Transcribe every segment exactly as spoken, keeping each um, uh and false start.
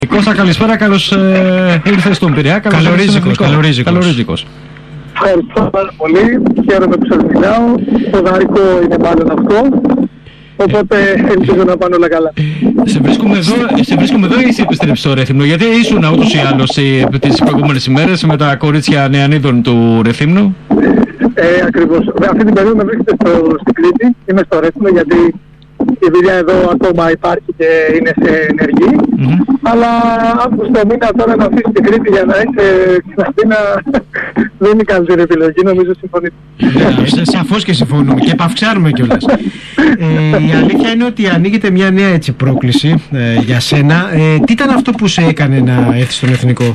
Κώστα, καλησπέρα, καλώς ε, ήρθες στον Πειραιά. Καλορίζικος, καλορίζικος. καλορίζικος. Ευχαριστώ πάρα πολύ, χαίρομαι που σας μιλάω, ποδαρικό είναι μάλλον αυτό, οπότε ελπίζω να πάνε όλα καλά. Σε βρίσκουμε εδώ, σε βρίσκουμε εδώ ή εσύ επιστρέψεις στο Ρεθύμνο, γιατί ήσουν ούτως ή άλλως τις προηγούμενες ημέρες με τα κορίτσια νεανίδων του Ρεθύμνου. Ε, ακριβώς, αυτή την περίοδο με βρίσκεται στο, στην Κρήτη, είμαι στο Ρεθύμνο γιατί η δουλειά εδώ ακόμα υπάρχει και είναι σε ενεργή, mm-hmm. αλλά Αύγουστο μήνα τώρα να αφήσεις την Κρήτη για να είσαι στην Αθήνα δεν είναι καλύτερη επιλογή, νομίζω συμφωνείτε. Yeah, σαφώς και συμφωνούμε και επαυξάρουμε κιόλας. ε, η αλήθεια είναι ότι ανοίγεται μια νέα έτσι πρόκληση ε, για σένα. Ε, τι ήταν αυτό που σε έκανε να έρθεις στον Εθνικό?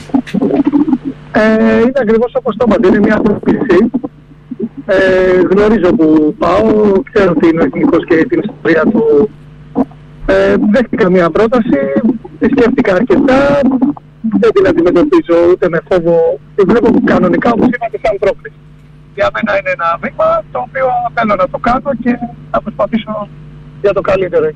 Ε, είναι ακριβώς όπως το είπατε, είναι μια πρόκληση. Ε, γνωρίζω που πάω, ξέρω τι είναι ο Εθνικός και την ιστορία του. Ε, δέχτηκα μια πρόταση, τη σκέφτηκα αρκετά, δεν την αντιμετωπίζω ούτε με φόβο, τη βλέπω κανονικά όπως είπατε σαν πρόκληση. Για μένα είναι ένα βήμα το οποίο θέλω να το κάνω και θα προσπαθήσω για το καλύτερο.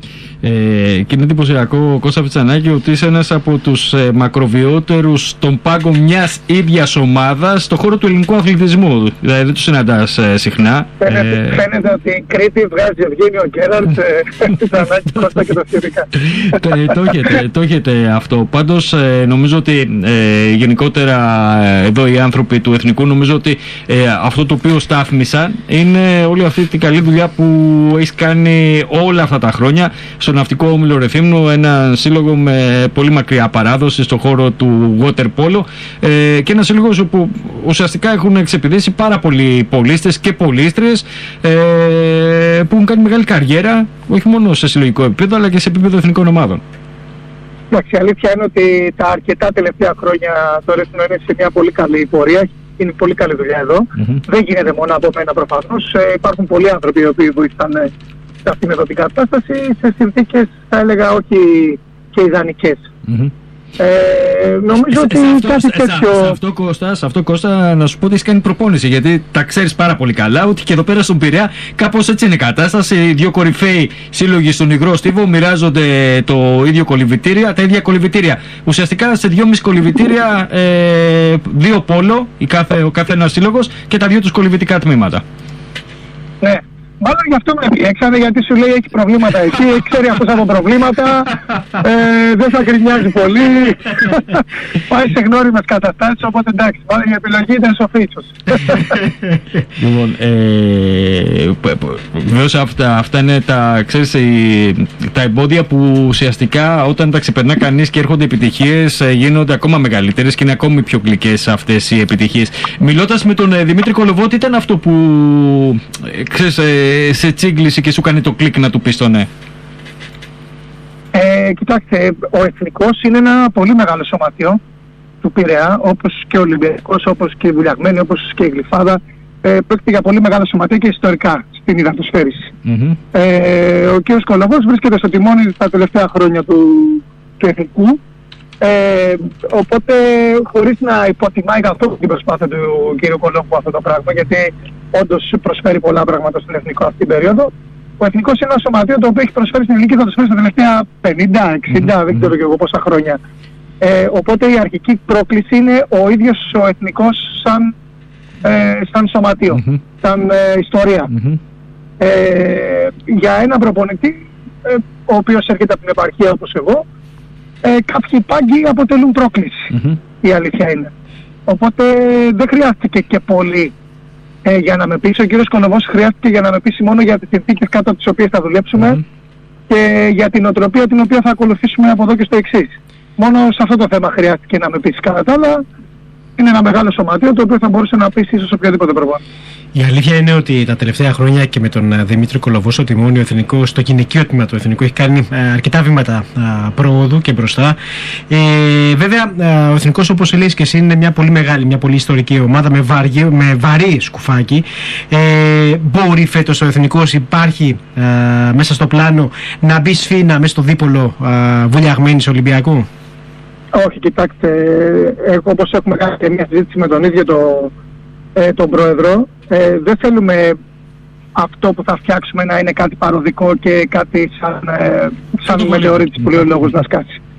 Ε, και είναι εντυπωσιακό, Κώστα Φιτσανάκη, ότι είσαι ένας από τους ε, μακροβιότερους στον πάγκο μιας ίδιας ομάδας στον χώρο του ελληνικού αθλητισμού. Δηλαδή δεν τους συναντάς ε, συχνά. Φαίνεται, ε... φαίνεται ότι η Κρήτη βγάζει Ευγένιο Γκέραρτ, Φιτσανάκη, Κώστα και τα σχετικά. το, έχετε, το έχετε αυτό. Πάντως ε, νομίζω ότι ε, γενικότερα ε, εδώ οι άνθρωποι του Εθνικού νομίζω ότι ε, αυτό το οποίο στάθμισαν είναι όλη αυτή την καλή δουλειά που έχεις κάνει όλα αυτά τα χρόνια στο Ναυτικό Όμιλο Ρεθύμνου, ένα σύλλογο με πολύ μακριά παράδοση στον χώρο του water polo ε, και ένα σύλλογο που ουσιαστικά έχουν εξεπηδήσει πάρα πολλοί πολίστες και πολίστρες ε, που έχουν κάνει μεγάλη καριέρα όχι μόνο σε συλλογικό επίπεδο αλλά και σε επίπεδο εθνικών ομάδων. Εντάξει, η αλήθεια είναι ότι τα αρκετά τελευταία χρόνια το Ρεθύμνο είναι σε μια πολύ καλή πορεία. Είναι πολύ καλή δουλειά εδώ. Mm-hmm. Δεν γίνεται μόνο από μένα προφανώς. Ε, υπάρχουν πολλοί άνθρωποι οι οποίοι βοηθάνε σε αυτήν εδώ την κατάσταση, σε συνθήκες θα έλεγα όχι και ιδανικές. Mm-hmm. Ε, νομίζω ότι αυτό, κάτι τέτοιο... Σε αυτό, Κώστα, σε αυτό Κώστα να σου πω ότι έχεις κάνει προπόνηση, γιατί τα ξέρεις πάρα πολύ καλά ότι και εδώ πέρα στον Πειραιά κάπως έτσι είναι η κατάσταση. Οι δύο κορυφαίοι σύλλογοι στον υγρό στίβο μοιράζονται το ίδιο κολυβητήρια, τα ίδια κολυβητήρια. Ουσιαστικά σε δυόμιση κολυβητήρια, ε, δύο πόλο, η κάθε, ο κάθε ένας σύλλογος και τα δύο τους κολυβητικά τμήματα. Ναι. Μάλλον γι' αυτό με επιλέξανε, γιατί σου λέει έχει προβλήματα εκεί, ξέρει αυτός από προβλήματα, ε, δεν θα γκρινιάζει πολύ, πάει σε γνώριμες καταστάσεις, οπότε εντάξει, μάλλον η επιλογή ήταν σοφή ίσως. Λοιπόν, ε, βεβαίως αυτά, αυτά είναι τα, ξέρεις, τα εμπόδια που ουσιαστικά όταν τα ξεπερνά κανείς και έρχονται επιτυχίες γίνονται ακόμα μεγαλύτερες και είναι ακόμη πιο γλυκές αυτές οι επιτυχίες. Μιλώντας με τον Δημήτρη Κολοβό, τι ήταν αυτό που, ξέρεις, σε τσίγκλισε και σου κάνει το κλικ να του πεις το ναι? Ε, κοιτάξτε, ο Εθνικός είναι ένα πολύ μεγάλο σωματείο του Πειραιά, όπως και ο Ολυμπιακός, όπως και η Βουλιαγμένη, όπως και η Γλυφάδα. Ε, πρόκειται για πολύ μεγάλο σωματείο και ιστορικά στην υδατοσφαίριση. Mm-hmm. Ε, ο κ. Κολοβός βρίσκεται στο τιμόνι τα τελευταία χρόνια του, του Εθνικού. Ε, οπότε χωρίς να υποτιμάει καθόλου την προσπάθεια του κ. Κολόβου αυτό το πράγμα, γιατί όντως προσφέρει πολλά πράγματα στον Εθνικό αυτή την περίοδο. Ο Εθνικός είναι ένα σωματείο το οποίο έχει προσφέρει στην ελληνική υδατοσφαίριση τα τελευταία πενήντα εξήντα, mm-hmm. δεν ξέρω και εγώ πόσα χρόνια. Ε, οπότε η αρχική πρόκληση είναι ο ίδιος ο Εθνικός σαν, ε, σαν σωματείο, mm-hmm. σαν ε, ιστορία. Mm-hmm. Ε, για έναν προπονητή, ε, ο οποίος έρχεται από την επαρχία όπως εγώ, ε, κάποιοι πάγκοι αποτελούν πρόκληση, mm-hmm. η αλήθεια είναι. Οπότε δεν χρειάστηκε και πολύ ε, για να με πείσει. Ο κύριος Κολοβός χρειάστηκε για να με πείσει μόνο για τις συνθήκες κάτω από τις οποίες θα δουλέψουμε mm-hmm. και για την οτροπία την οποία θα ακολουθήσουμε από εδώ και στο εξής. Μόνο σε αυτό το θέμα χρειάστηκε να με πείσει. Κατά τα άλλα, είναι ένα μεγάλο σωματείο το οποίο θα μπορούσε να πείσει ίσως οποιοδήποτε προπονητή. Η αλήθεια είναι ότι τα τελευταία χρόνια και με τον Δημήτρη Κολοβό στο τιμόνι, ο Εθνικός, στο γυναικείο τμήμα του Εθνικού έχει κάνει ε, αρκετά βήματα ε, προόδου και μπροστά. Ε, βέβαια, ε, ο Εθνικός, όπως λέει και εσύ, είναι μια πολύ μεγάλη, μια πολύ ιστορική ομάδα με, βαρύ, με βαρύ σκουφάκι. Ε, μπορεί φέτος ο Εθνικός, υπάρχει ε, μέσα στο πλάνο να μπει σφήνα μέσα στο δίπολο ε, Βουλιαγμένης Ολυμπιακού? Όχι, κοιτάξτε, εγώ όπως έχουμε κάνει και μια συζήτηση με τον ίδιο το, ε, τον Πρόεδρο, ε, δεν θέλουμε αυτό που θα φτιάξουμε να είναι κάτι παροδικό και κάτι σαν, ε, σαν μετεωρίτης που λέει ο λόγος να σκάσει.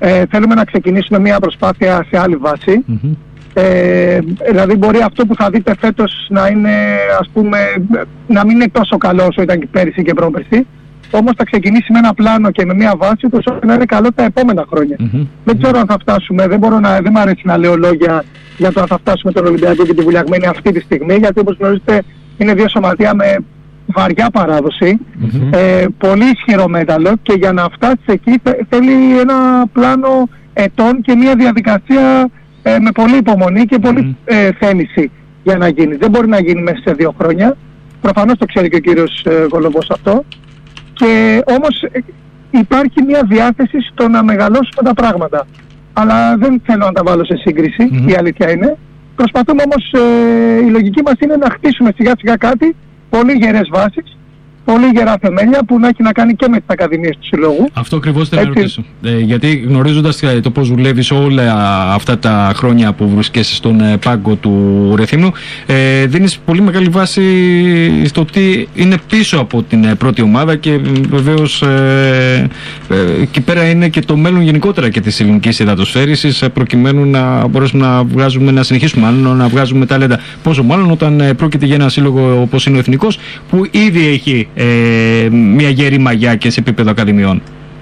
Ε, θέλουμε να ξεκινήσουμε μια προσπάθεια σε άλλη βάση. Mm-hmm. Ε, δηλαδή μπορεί αυτό που θα δείτε φέτος να είναι, ας πούμε, να μην είναι τόσο καλό όσο ήταν και πέρυσι και πρόπερσι. Όμως θα ξεκινήσει με ένα πλάνο και με μια βάση ώστε να είναι καλό τα επόμενα χρόνια. Mm-hmm. Δεν ξέρω αν θα φτάσουμε, δεν, μπορώ να, δεν μου αρέσει να λέω λόγια για το αν θα φτάσουμε τον Ολυμπιακό και τη Βουλιαγμένη αυτή τη στιγμή, γιατί όπως γνωρίζετε είναι δύο σωματεία με βαριά παράδοση, Mm-hmm. ε, πολύ ισχυρό μέταλλο, και για να φτάσει εκεί θέλει ένα πλάνο ετών και μια διαδικασία ε, με πολύ υπομονή και πολύ Mm-hmm. ε, θέληση για να γίνει. Δεν μπορεί να γίνει μέσα σε δύο χρόνια. Προφανώς το ξέρει και ο κύριος ε, Κολοβός αυτό. Και όμως ε, υπάρχει μια διάθεση στο να μεγαλώσουμε τα πράγματα. Αλλά δεν θέλω να τα βάλω σε σύγκριση, Mm-hmm. η αλήθεια είναι. Προσπαθούμε όμως, ε, η λογική μας είναι να χτίσουμε σιγά σιγά κάτι, πολύ γερές βάσεις, πολύ γερά θεμέλια που να έχει να κάνει και με τις ακαδημίες του συλλόγου. Αυτό ακριβώς θέλω να ρωτήσω. Ε, γιατί γνωρίζοντας το πώς δουλεύεις όλα αυτά τα χρόνια που βρίσκεσαι στον ε, πάγκο του Ρεθύμνου, ε, δίνεις πολύ μεγάλη βάση στο τι είναι πίσω από την ε, πρώτη ομάδα, και βεβαίως ε, ε, εκεί πέρα είναι και το μέλλον γενικότερα και της ελληνικής υδατοσφαίρισης, ε, προκειμένου να μπορέσουμε να βγάζουμε, να συνεχίσουμε μάλλον να βγάζουμε ταλέντα. Πόσο μάλλον όταν ε, πρόκειται για ένα σύλλογο όπως είναι ο Εθνικός, που ήδη έχει Ε, μια γερή μαγιά και σε επίπεδο ακαδημιών.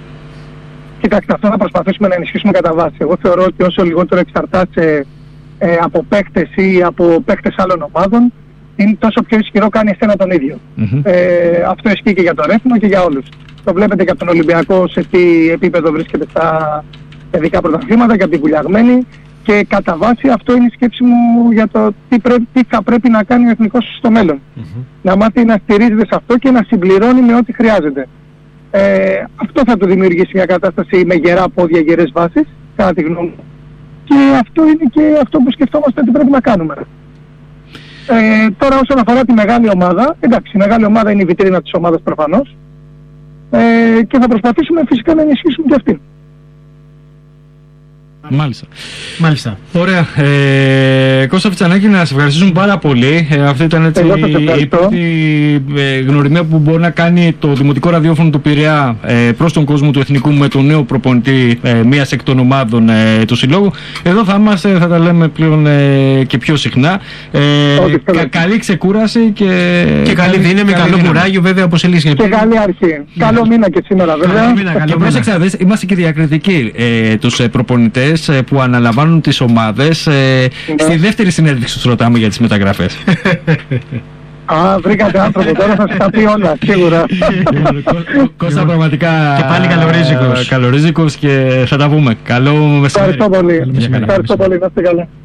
Κοιτάξτε, αυτό να προσπαθήσουμε να ενισχύσουμε κατά βάση. Εγώ θεωρώ ότι όσο λιγότερο εξαρτάσαι ε, από παίκτες ή από παίκτες άλλων ομάδων, είναι τόσο πιο ισχυρό κάνει εσένα τον ίδιο. Mm-hmm. Ε, αυτό ισχύει και για το Ρέθυμνο και για όλους. Το βλέπετε και από τον Ολυμπιακό σε τι επίπεδο βρίσκεται στα ειδικά πρωταθλήματα, και από την Βουλιαγμένη. Και κατά βάση αυτό είναι η σκέψη μου για το τι, πρέπει, τι θα πρέπει να κάνει ο Εθνικός στο μέλλον. Mm-hmm. Να μάθει να στηρίζεται σε αυτό και να συμπληρώνει με ό,τι χρειάζεται. Ε, αυτό θα του δημιουργήσει μια κατάσταση με γερά πόδια, γερές βάσεις, κατά τη γνώμη μου. Και αυτό είναι και αυτό που σκεφτόμαστε ότι πρέπει να κάνουμε. Ε, τώρα όσον αφορά τη μεγάλη ομάδα, εντάξει, η μεγάλη ομάδα είναι η βιτρίνα της ομάδας προφανώς. Ε, και θα προσπαθήσουμε φυσικά να ενισχύσουμε και αυτήν. Μάλιστα. Μάλιστα. Ωραία. Ε, Κώστα Φιτσανάκη, να σε ευχαριστήσουμε πάρα πολύ. Ε, αυτή ήταν έτσι η πρώτη ε, γνωριμία που μπορεί να κάνει το Δημοτικό Ραδιόφωνο του Πειραιά ε, προς τον κόσμο του Εθνικού με τον νέο προπονητή ε, μίας εκ των ομάδων ε, του Συλλόγου. Εδώ θα είμαστε, θα τα λέμε πλέον ε, και πιο συχνά. Ε, κα, καλή ξεκούραση και, και καλή δύναμη, καλό κουράγιο βέβαια όπως ελύσει. Και καλή αρχή. Καλό μήνα και σήμερα βέβαια. Καλό μήνα, καλό και πρόσεξα, είμαστε και διακριτικοί ε, τους προπονητές που αναλαμβάνουν τις ομάδες. Ε, ναι. Στη δεύτερη συνέντευξη τους ρωτάμε για τις μεταγραφές. Α, βρήκατε άνθρωπο, τώρα θα σας τα πει όλα, σίγουρα. Κώστα, πραγματικά και πάλι καλορίζικος. Καλορίζικος, και θα τα πούμε. Καλό μεσημέρι. Ευχαριστώ πολύ. Ευχαριστώ πολύ, να είστε καλά.